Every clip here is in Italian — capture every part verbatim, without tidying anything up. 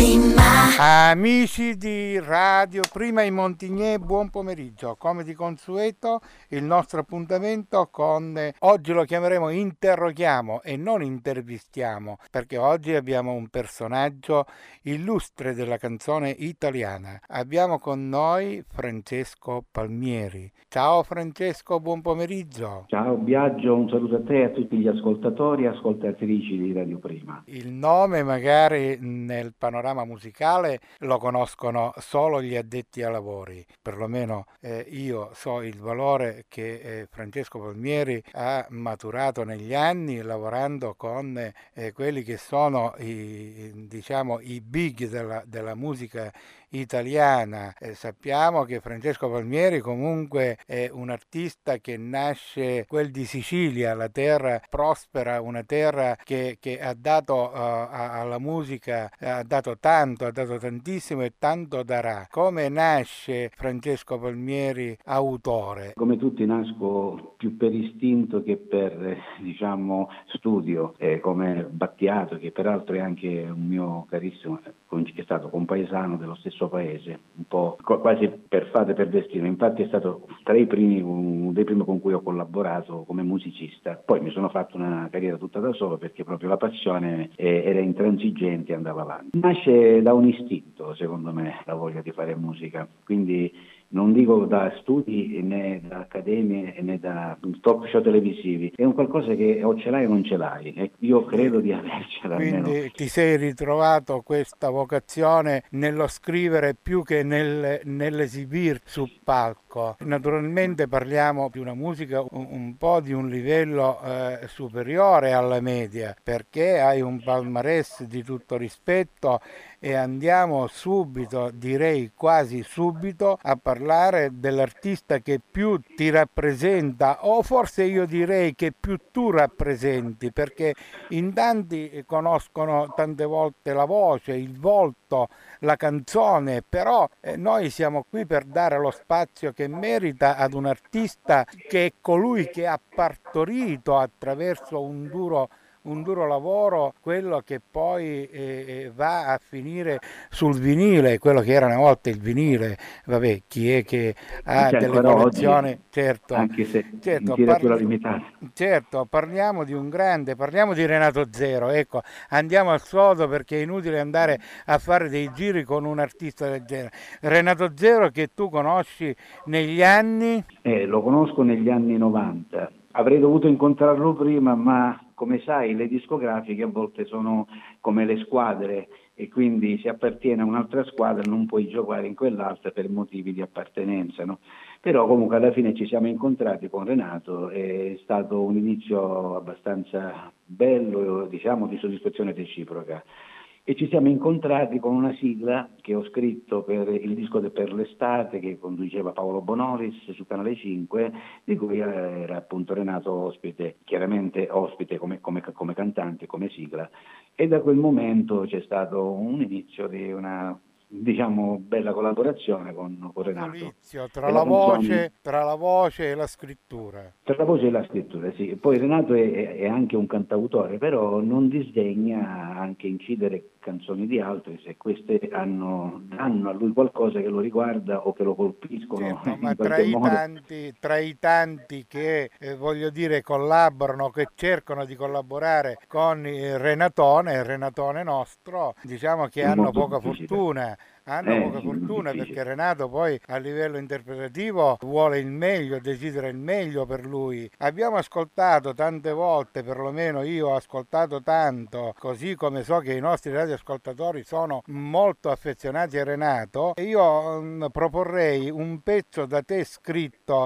Amici di Radio Prima in Montigné, buon pomeriggio. Come di consueto il nostro appuntamento con, eh, oggi lo chiameremo interroghiamo e non intervistiamo, perché oggi abbiamo un personaggio illustre della canzone italiana. Abbiamo con noi Francesco Palmieri. Ciao Francesco, buon pomeriggio. Ciao Biagio, un saluto a te e a tutti gli ascoltatori e ascoltatrici di Radio Prima. Il nome magari nel panorama musicale lo conoscono solo gli addetti ai lavori, perlomeno eh, io so il valore che eh, Francesco Palmieri ha maturato negli anni lavorando con eh, quelli che sono i, diciamo, i big della, della musica italiana. Eh, sappiamo che Francesco Palmieri comunque è un artista che nasce quel di Sicilia, la terra prospera, una terra che, che ha dato uh, alla musica, ha dato tanto, ha dato tantissimo e tanto darà. Come nasce Francesco Palmieri autore? Come tutti nasco più per istinto che per, diciamo, studio, eh, come Battiato, che peraltro è anche un mio carissimo, è stato compaesano dello stesso paese, un po' quasi per fate per destino. Infatti è stato tra i primi, uno dei primi con cui ho collaborato come musicista. Poi mi sono fatto una carriera tutta da solo perché proprio la passione eh, era intransigente e andava avanti. Nasce da un istinto, secondo me, la voglia di fare musica, quindi non dico da studi né da accademie né da talk show televisivi, è un qualcosa che o ce l'hai o non ce l'hai, e io credo di avercela. Quindi almeno. ti sei ritrovato questa vocazione nello scrivere più che nel, nell'esibire sul palco. Naturalmente parliamo di una musica un, un po' di un livello eh, superiore alla media, perché hai un palmarès di tutto rispetto, e andiamo subito, direi quasi subito, a parlare dell'artista che più ti rappresenta, o forse io direi che più tu rappresenti, perché in tanti conoscono tante volte la voce, il volto, la canzone, però eh, noi siamo qui per dare lo spazio che merita ad un artista che è colui che ha partorito attraverso un duro un duro lavoro quello che poi eh, va a finire sul vinile, quello che era una volta il vinile. Vabbè, chi è che ha C'è delle ancora collezioni, oggi, certo, anche se certo, in tiratura parli- limitata. certo, parliamo di un grande, parliamo di Renato Zero, ecco, andiamo al sodo perché è inutile andare a fare dei giri con un artista del genere. Renato Zero che tu conosci negli anni? Eh, lo conosco negli anni novanta, avrei dovuto incontrarlo prima, ma come sai le discografiche a volte sono come le squadre e quindi se appartiene a un'altra squadra non puoi giocare in quell'altra per motivi di appartenenza, no? Però comunque alla fine ci siamo incontrati con Renato, è stato un inizio abbastanza bello, diciamo di soddisfazione reciproca. E ci siamo incontrati con una sigla che ho scritto per il disco de per l'estate che conduceva Paolo Bonolis su Canale cinque, di cui era appunto Renato ospite, chiaramente ospite come, come, come cantante, come sigla, e da quel momento c'è stato un inizio di una, diciamo, bella collaborazione con, con Renato. Solizio, tra E la, la canzone, voce, tra la voce e la scrittura. tra la voce e la scrittura, sì. Poi Renato è, è anche un cantautore, però non disdegna anche incidere canzoni di altri se queste hanno, danno a lui qualcosa che lo riguarda o che lo colpiscono Certo, ma in tra qualche i modo. tanti, tra i tanti che eh, voglio dire collaborano, che cercano di collaborare con il Renatone, il Renatone nostro, diciamo che È hanno molto poca difficile. fortuna. Hanno Eh, poca sì, molto fortuna difficile. perché Renato poi a livello interpretativo vuole il meglio, desidera il meglio per lui. Abbiamo ascoltato tante volte, perlomeno io ho ascoltato tanto, così come so che i nostri radioascoltatori sono molto affezionati a Renato, e io mh, proporrei un pezzo da te scritto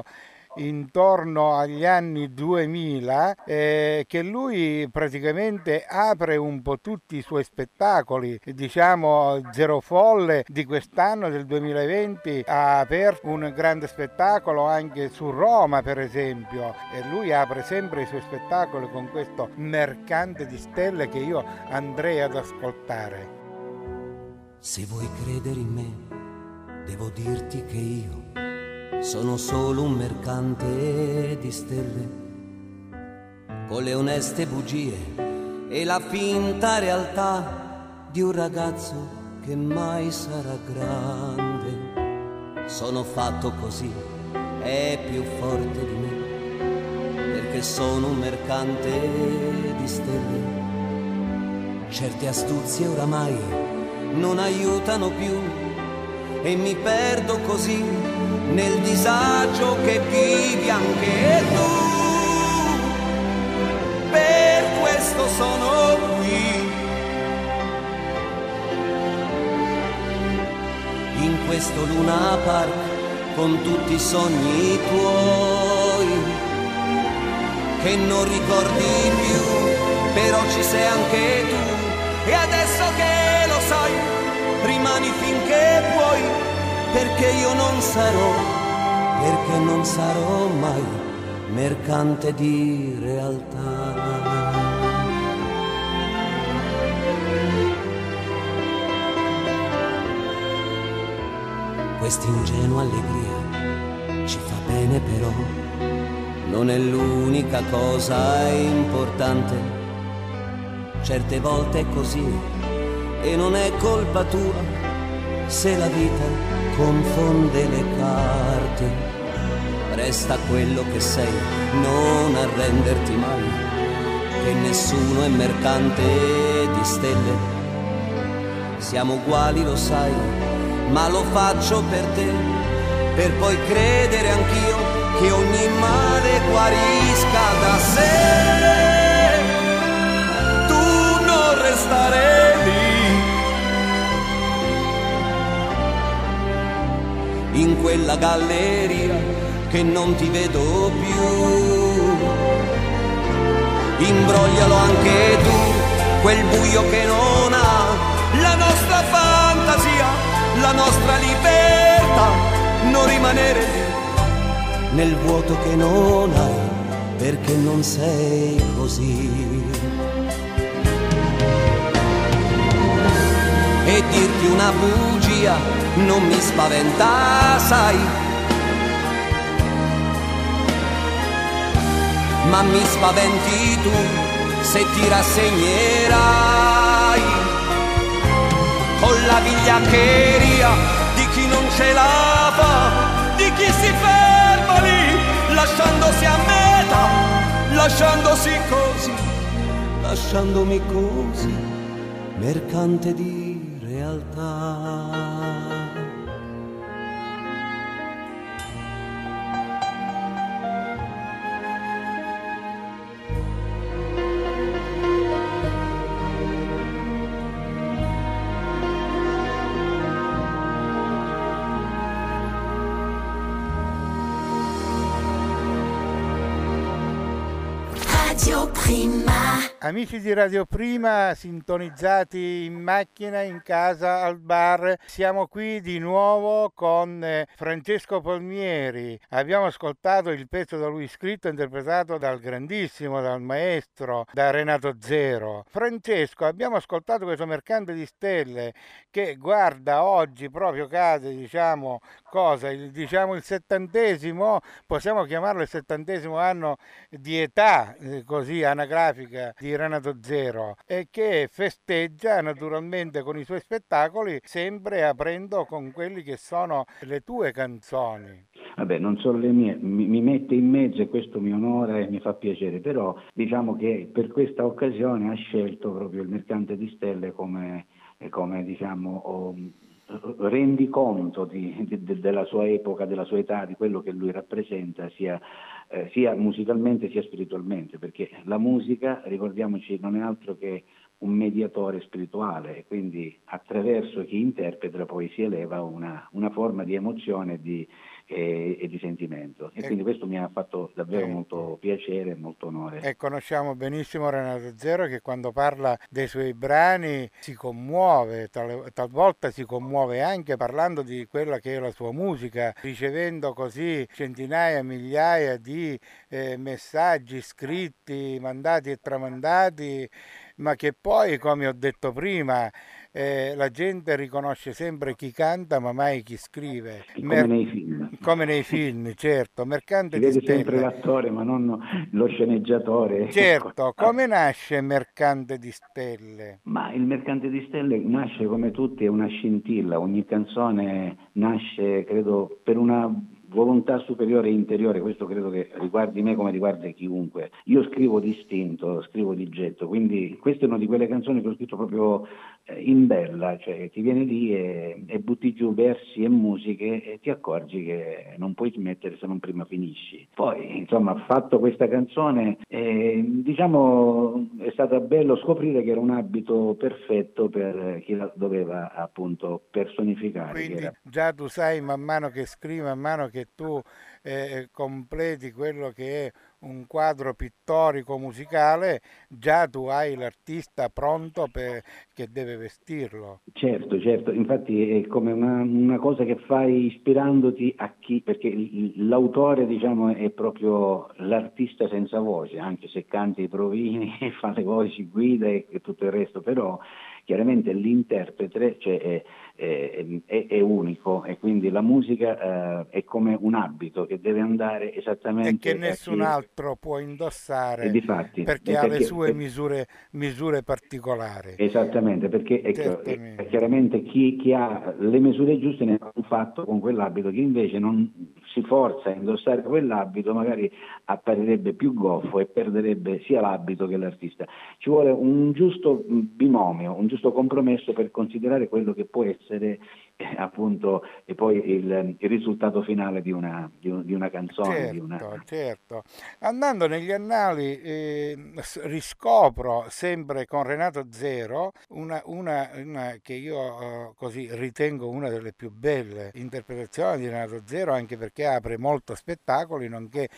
intorno agli anni duemila, eh, che lui praticamente apre un po' tutti i suoi spettacoli. Diciamo Zero Folle di quest'anno del duemilaventi ha aperto un grande spettacolo anche su Roma, per esempio, e lui apre sempre i suoi spettacoli con questo Mercante di stelle che io andrei ad ascoltare. Se vuoi credere in me, devo dirti che io sono solo un mercante di stelle, con le oneste bugie e la finta realtà di un ragazzo che mai sarà grande. Sono fatto così, è più forte di me, perché sono un mercante di stelle. Certe astuzie oramai non aiutano più e mi perdo così nel disagio che vivi anche tu. Per questo sono qui, in questo Luna Park con tutti i sogni tuoi che non ricordi più, però ci sei anche tu e adesso che lo sai rimani finché puoi, perché io non sarò, perché non sarò mai mercante di realtà. Questa ingenua allegria ci fa bene, però non è l'unica cosa importante. Certe volte è così e non è colpa tua se la vita confonde le carte. Resta quello che sei, non arrenderti mai, che nessuno è mercante di stelle. Siamo uguali, lo sai, ma lo faccio per te, per poi credere anch'io che ogni male guarisca da sé. Tu non restare lì, in quella galleria che non ti vedo più. Imbroglialo anche tu, quel buio che non ha la nostra fantasia, la nostra libertà, non rimanere lì nel vuoto che non hai, perché non sei così. E dirti una bugia non mi spaventa, sai, ma mi spaventi tu se ti rassegnerai con la vigliaccheria di chi non ce la fa, di chi si ferma lì, lasciandosi a metà, lasciandosi così, lasciandomi così, mercante di realtà. Radio Prima. Amici di Radio Prima, sintonizzati in macchina, in casa, al bar, siamo qui di nuovo con Francesco Palmieri. Abbiamo ascoltato il pezzo da lui scritto e interpretato dal grandissimo, dal maestro, da Renato Zero. Francesco, abbiamo ascoltato questo mercante di stelle che guarda oggi proprio cade, diciamo, cosa? Il, diciamo il settantesimo, possiamo chiamarlo il settantesimo anno di età, eh, così anagrafica, di Renato Zero, e che festeggia naturalmente con i suoi spettacoli, sempre aprendo con quelli che sono le tue canzoni. Vabbè, non sono le mie, mi, mi mette in mezzo e questo mi onora e mi fa piacere, però diciamo che per questa occasione ha scelto proprio il Mercante di Stelle come, come diciamo, oh, rendi conto di, di, della sua epoca, della sua età, di quello che lui rappresenta, sia, eh, sia musicalmente sia spiritualmente, perché la musica, ricordiamoci, non è altro che un mediatore spirituale, e quindi attraverso chi interpreta poi si eleva una, una forma di emozione e di, e, e di sentimento, e, e quindi questo mi ha fatto davvero ecco. molto piacere e molto onore. E conosciamo benissimo Renato Zero, che quando parla dei suoi brani si commuove, tal, talvolta si commuove anche parlando di quella che è la sua musica, ricevendo così centinaia, migliaia di eh, messaggi scritti, mandati e tramandati, ma che poi, come ho detto prima, eh, la gente riconosce sempre chi canta ma mai chi scrive. Come Mer- nei film. Come nei film, certo. Mercante Si di vede Stelle. sempre l'attore, ma non lo sceneggiatore. Certo, come nasce Mercante di Stelle? Ma il Mercante di Stelle nasce come tutti, è una scintilla, ogni canzone nasce, credo, per una volontà superiore e interiore, questo credo che riguardi me come riguarda chiunque. Io scrivo distinto, scrivo di getto, quindi questa è una di quelle canzoni che ho scritto proprio eh, in bella, cioè ti vieni lì e, e butti giù versi e musiche e ti accorgi che non puoi smettere se non prima finisci. Poi, insomma, fatto questa canzone, eh, diciamo, è stato bello scoprire che era un abito perfetto per chi la doveva appunto personificare. Quindi era... già tu sai man mano che scrivi, man mano che tu eh, completi quello che è un quadro pittorico musicale, già tu hai l'artista pronto per, che deve vestirlo. Certo, certo, infatti è come una, una cosa che fai ispirandoti a chi, perché l'autore diciamo è proprio l'artista senza voce, anche se canta i provini, fa le voci, guida e, e tutto il resto, però chiaramente l'interprete cioè, è, è, è, è unico e quindi la musica eh, è come un abito che deve andare esattamente e che nessun chi... altro può indossare difatti, perché, perché ha le sue per... misure, misure particolari. Esattamente, perché ecco, chiaramente chi, chi ha le misure giuste ne ha un fatto con quell'abito, chi invece non si forza a indossare quell'abito magari apparirebbe più goffo e perderebbe sia l'abito che l'artista. Ci vuole un giusto binomio, un giusto compromesso per considerare quello che può essere eh, appunto e poi il, il risultato finale di una, di, un, di una canzone. Certo, di una... certo. Andando negli annali eh, riscopro sempre con Renato Zero una, una, una che io eh, così ritengo una delle più belle interpretazioni di Renato Zero, anche perché apre molto spettacoli, nonché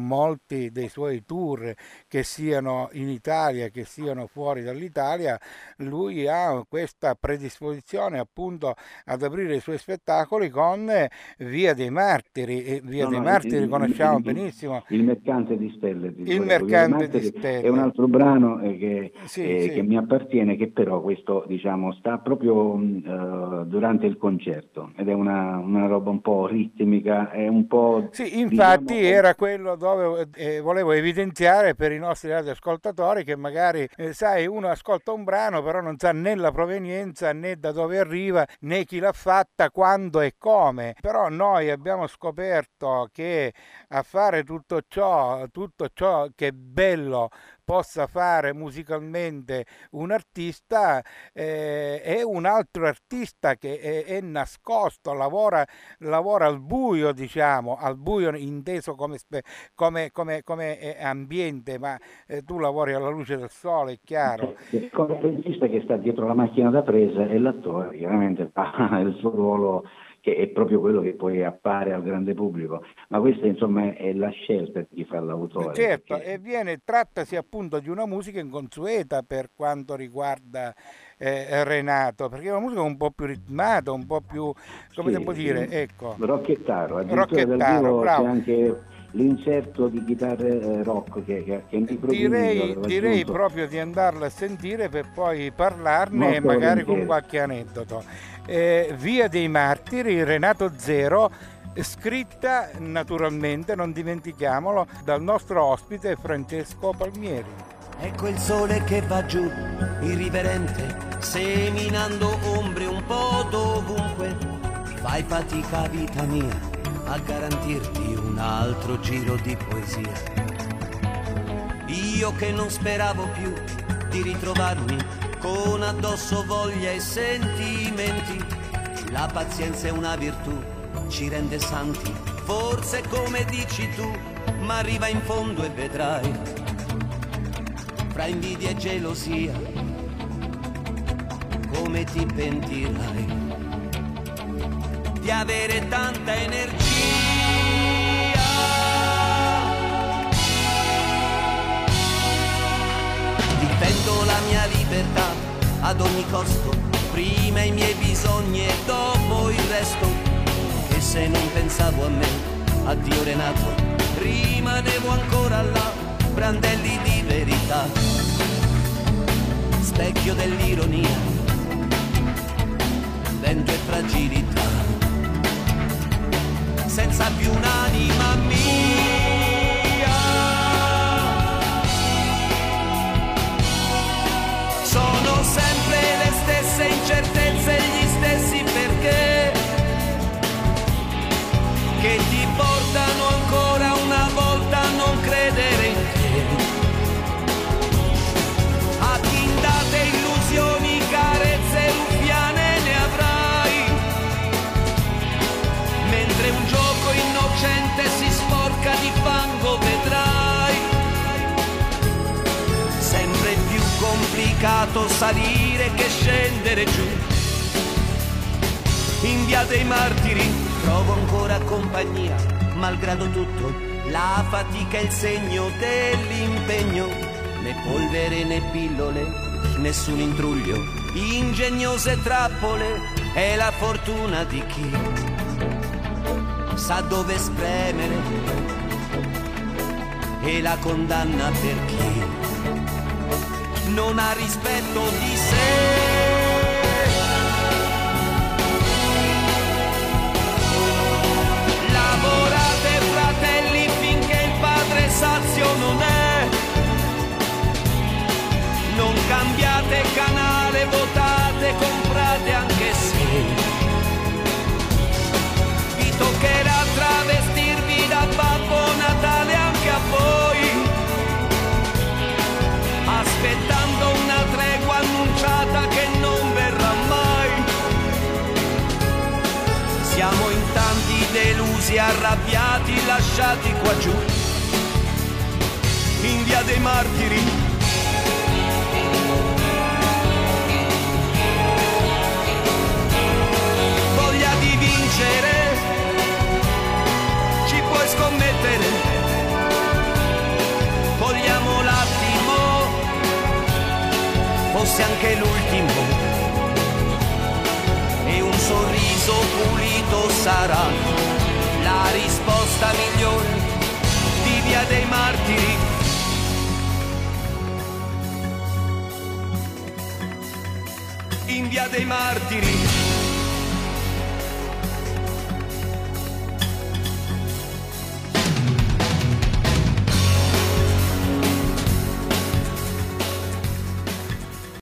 molti dei suoi tour, che siano in Italia che siano fuori dall'Italia. Lui ha questa predisposizione appunto ad aprire i suoi spettacoli con Via dei Martiri, e Via no, dei no, Martiri il, conosciamo il, benissimo. Il Mercante di Stelle. Il Mercante di Stelle è un altro brano eh, che, sì, eh, sì. che mi appartiene, che però questo diciamo sta proprio uh, durante il concerto ed è una, una roba un po' ritmica, è un po'... Sì, infatti diciamo, era quello dove eh, volevo evidenziare per i nostri radioascoltatori che magari, eh, sai, uno ascolta un brano però non sa né la provenienza né da dove arriva né chi l'ha fatta, quando e come. Però noi abbiamo scoperto che a fare tutto ciò, tutto ciò che è bello possa fare musicalmente un artista eh, è un altro artista che è, è nascosto, lavora, lavora al buio, diciamo, al buio inteso come, come, come, come ambiente, ma eh, tu lavori alla luce del sole, è chiaro. Il regista che sta dietro la macchina da presa e l'attore chiaramente fa il suo ruolo, che è proprio quello che poi appare al grande pubblico, ma questa insomma è la scelta di chi fa l'autore. Certo, perché... e viene, trattasi appunto di una musica inconsueta per quanto riguarda eh, Renato, perché è una musica un po' più ritmata, un po' più, come sì, devo dire, ecco. Rocchettaro, addirittura Rocchettaro, dal vivo bravo. c'è anche l'inserto di chitarre eh, rock che, che, che nei direi, direi proprio di andarla a sentire per poi parlarne e magari con qualche aneddoto. Eh, Via dei Martiri, Renato Zero, scritta naturalmente, non dimentichiamolo, dal nostro ospite Francesco Palmieri. Ecco il sole che va giù, irriverente, seminando ombre un po' dovunque. Fai fatica, vita mia, a garantirti un altro giro di poesia. Io che non speravo più di ritrovarmi con addosso voglia e sentimenti. La pazienza è una virtù, ci rende santi, forse come dici tu, ma arriva in fondo e vedrai, fra invidia e gelosia, come ti pentirai di avere tanta energia. Difendo la mia libertà ad ogni costo, prima i miei bisogni e dopo il resto. E se non pensavo a me, addio Renato, rimanevo ancora là, brandelli di verità, specchio dell'ironia, fragilità, senza più un'anima mia. Sono sempre le stesse incertezze e gli stessi perché che ti portano ancora una volta a non credere in te, a chi date illusioni, carezze ruffiane ne avrai, mentre un gioco innocente si sporca di fango vedrai. Sempre più complicato salire che scendere giù. In via dei Martiri trovo ancora compagnia, malgrado tutto, la fatica è il segno dell'impegno, né polvere né pillole, nessun intruglio, ingegnose trappole, è la fortuna di chi sa dove spremere, e la condanna per chi non ha rispetto di sé. Lavorate fratelli finché il padre sazio non è, non cambiate canale, votate, comprate anche se vi toccherà travestirvi da Babbo Natale anche a voi, aspettando una tregua annunciata che non verrà mai. Siamo in tanti delusi, arrabbiati, lasciati qua giù, in via dei Martiri. Voglia di vincere, ci puoi scommettere, vogliamo l'attimo, fosse anche l'ultimo, e un sorriso pulito sarà la risposta migliore di via dei Martiri. In via dei Martiri.